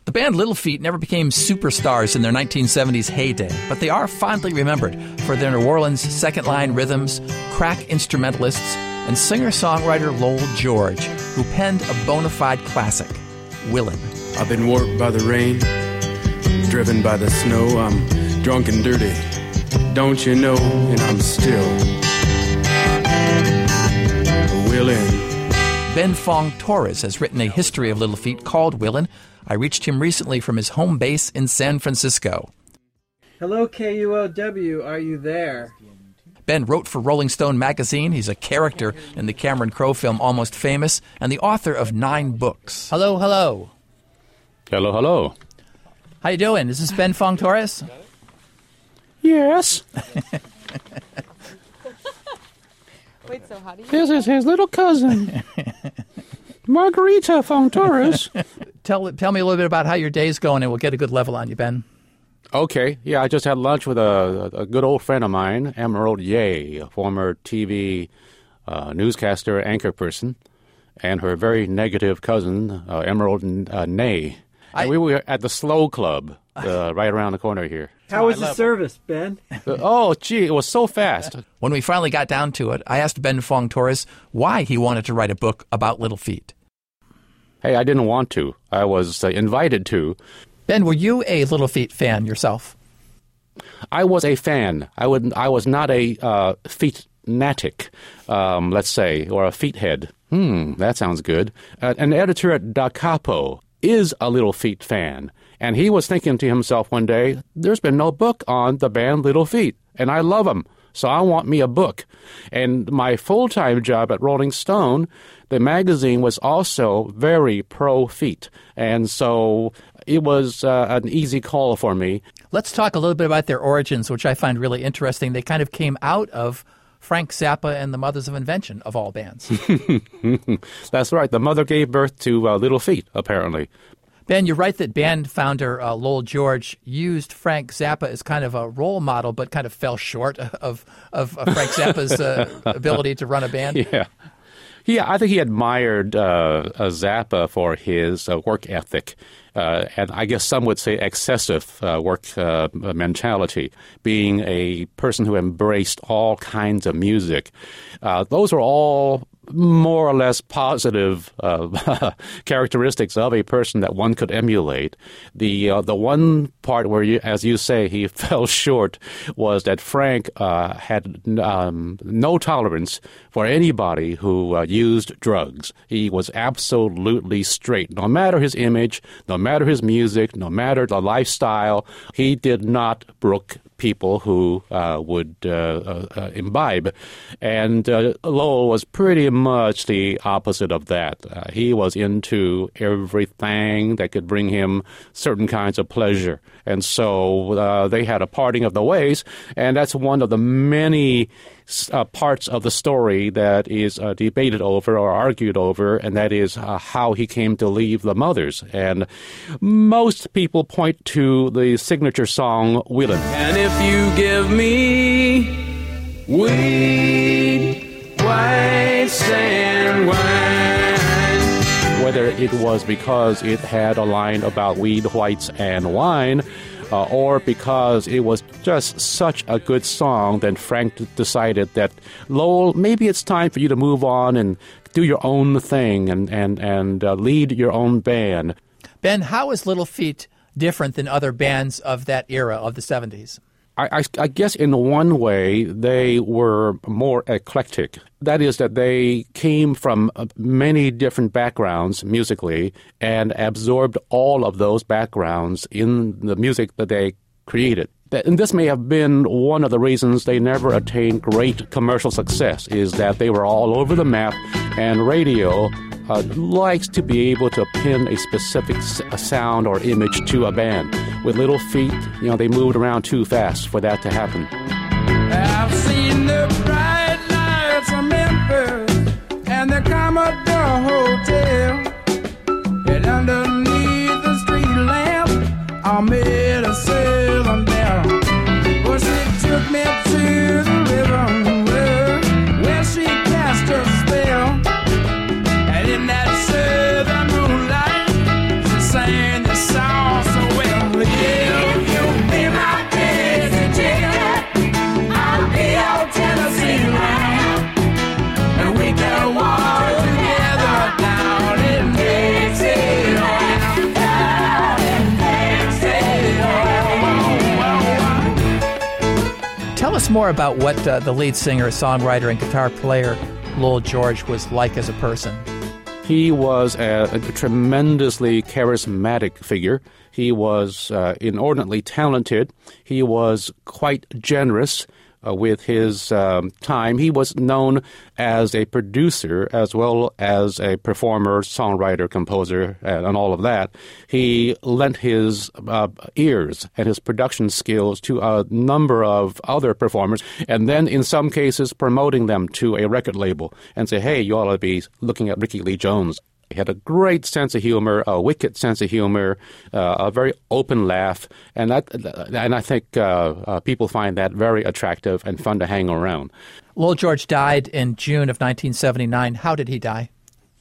The band Little Feat never became superstars in their 1970s heyday, but they are fondly remembered for their New Orleans second-line rhythms, crack instrumentalists, and singer-songwriter Lowell George, who penned a bona fide classic, Willin'. I've been warped by the rain, driven by the snow. I'm drunk and dirty, don't you know? And I'm still willin'. Ben Fong Torres has written a history of Little Feat called Willin'. I reached him recently from his home base in San Francisco. Hello, KUOW. Are you there? Ben wrote for Rolling Stone magazine. He's a character in the Cameron Crowe film Almost Famous and the author of 9 books. Hello, hello. Hello, hello. How you doing? Is this Ben Fong Torres? Yes. Wait, so how do you... This is his little cousin, Margarita Fong Torres. Tell me a little bit about how your day's going, and we'll get a good level on you, Ben. Okay, yeah, I just had lunch with a good old friend of mine, Emerald Ye, a former TV newscaster, anchor person, and her very negative cousin, Emerald Nay. And we were at the Slow Club right around the corner here. How was the service, Ben? Oh, gee, it was so fast. When we finally got down to it, I asked Ben Fong Torres why he wanted to write a book about Little Feat. Hey, I didn't want to. I was invited to. Ben, were you a Little Feat fan yourself? I was a fan. I was not a feet-natic, let's say, or a feet head. That sounds good. An editor at Da Capo is a Little Feat fan, and he was thinking to himself one day, there's been no book on the band Little Feat, and I love them, so I want me a book. And my full-time job at Rolling Stone, the magazine, was also very pro-feet, and so it was an easy call for me. Let's talk a little bit about their origins, which I find really interesting. They kind of came out of Frank Zappa and the Mothers of Invention, of all bands. That's right. The mother gave birth to Little Feat, apparently. Ben, you're right that band founder Lowell George used Frank Zappa as kind of a role model, but kind of fell short of Frank Zappa's ability to run a band. Yeah, I think he admired Zappa for his work ethic, and I guess some would say excessive work mentality, being a person who embraced all kinds of music. Those are all more or less positive characteristics of a person that one could emulate. The one part where, as you say, he fell short was that Frank had no tolerance for anybody who used drugs. He was absolutely straight. No matter his image, no matter his music, no matter the lifestyle, he did not brook people who would imbibe. And Lowell was pretty much the opposite of that. He was into everything that could bring him certain kinds of pleasure. And so they had a parting of the ways, and that's one of the many parts of the story that is debated over or argued over, and that is how he came to leave the Mothers. And most people point to the signature song, Willin'. And if you give me weed, white sand wine. Whether it was because it had a line about weed, whites, and wine, or because it was just such a good song, then Frank decided that, Lowell, maybe it's time for you to move on and do your own thing and lead your own band. Ben, how is Little Feat different than other bands of that era of the 70s? I guess in one way they were more eclectic. That is that they came from many different backgrounds musically and absorbed all of those backgrounds in the music that they created. And this may have been one of the reasons they never attained great commercial success, is that they were all over the map, and radio likes to be able to pin a specific sound or image to a band. With Little Feat, they moved around too fast for that to happen. I've seen the bright lights of Memphis and the Commodore Hotel, and underneath the street lamp I made a sail down. Well, she took me to the river where she cast her spell. In that southern moonlight, she sang the song us more about what the lead singer, songwriter, and guitar player Lowell George was like as a person. He was a tremendously charismatic figure. He was inordinately talented. He was quite generous with his time. He was known as a producer as well as a performer, songwriter, composer, and all of that. He lent his ears and his production skills to a number of other performers, and then in some cases promoting them to a record label and say, hey, you ought to be looking at Ricky Lee Jones. He had a great sense of humor, a wicked sense of humor, a very open laugh, and I think people find that very attractive and fun to hang around. Lowell George died in June of 1979. How did he die?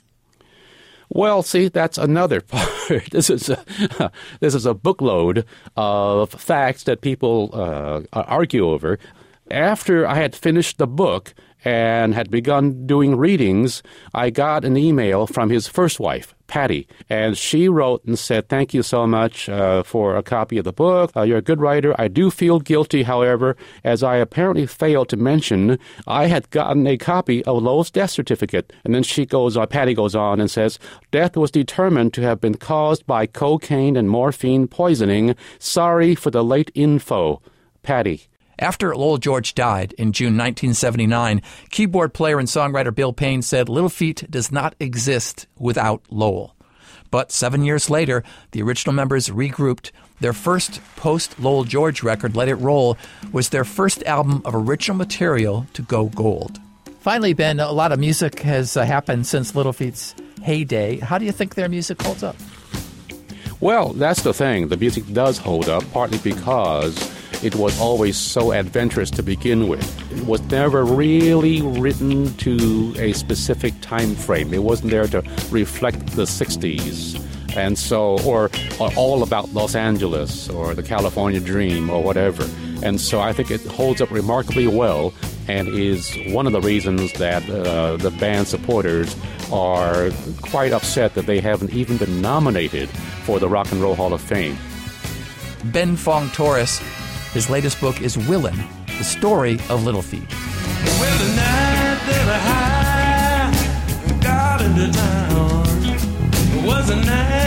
Well, see, that's another part. This is a bookload of facts that people argue over. After I had finished the book and had begun doing readings, I got an email from his first wife, Patty, and she wrote and said, thank you so much for a copy of the book. You're a good writer. I do feel guilty, however, as I apparently failed to mention I had gotten a copy of Lowell's death certificate. And then Patty goes on and says, death was determined to have been caused by cocaine and morphine poisoning. Sorry for the late info. Patty. After Lowell George died in June 1979, keyboard player and songwriter Bill Payne said Little Feat does not exist without Lowell. But 7 years later, the original members regrouped. Their first post-Lowell George record, Let It Roll, was their first album of original material to go gold. Finally, Ben, a lot of music has happened since Little Feat's heyday. How do you think their music holds up? Well, that's the thing. The music does hold up, partly because it was always so adventurous to begin with. It was never really written to a specific time frame. It wasn't there to reflect the 60s. And so, or all about Los Angeles or the California Dream or whatever. And so I think it holds up remarkably well and is one of the reasons that the band supporters are quite upset that they haven't even been nominated for the Rock and Roll Hall of Fame. Ben Fong Torres. His latest book is Willin', the story of Little Feat. Well, the night that I got into town was a night